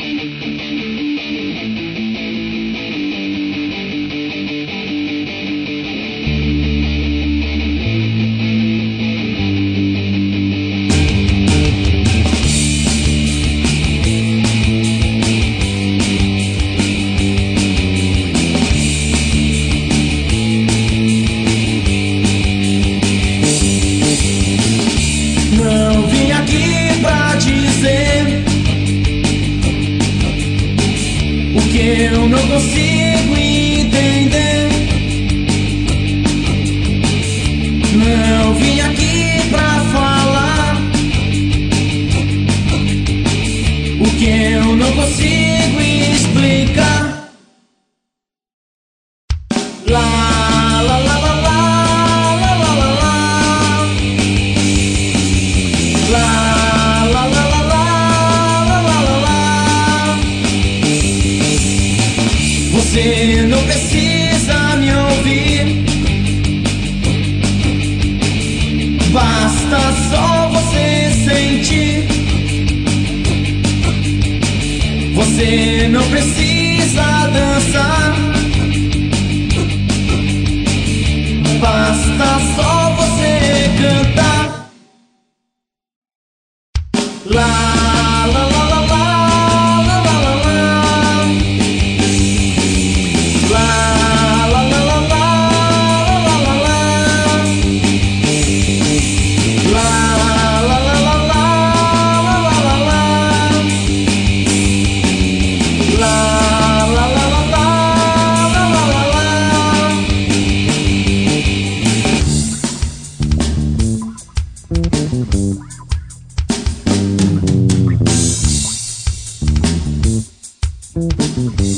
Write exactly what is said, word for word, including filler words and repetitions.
Eu não consigo entender. Não vim aqui pra falar o que eu não consigo explicar. Lá, lá, lá, lá, lá, lá, lá, lá, lá. Lá, lá, lá, lá, lá, lá, lá, lá, lá. Você não precisa me ouvir, basta só você sentir. Você não precisa dançar, basta só você cantar. Lá, lá, lá, lá, lá, lá, lá, lá, lá. Lá, lá, lá, lá, lá, lá, lá, lá. Lá, lá, lá, lá, lá, lá, lá, lá, lá. Lá, lá, lá, lá, lá, lá, lá, lá, lá. Thank you.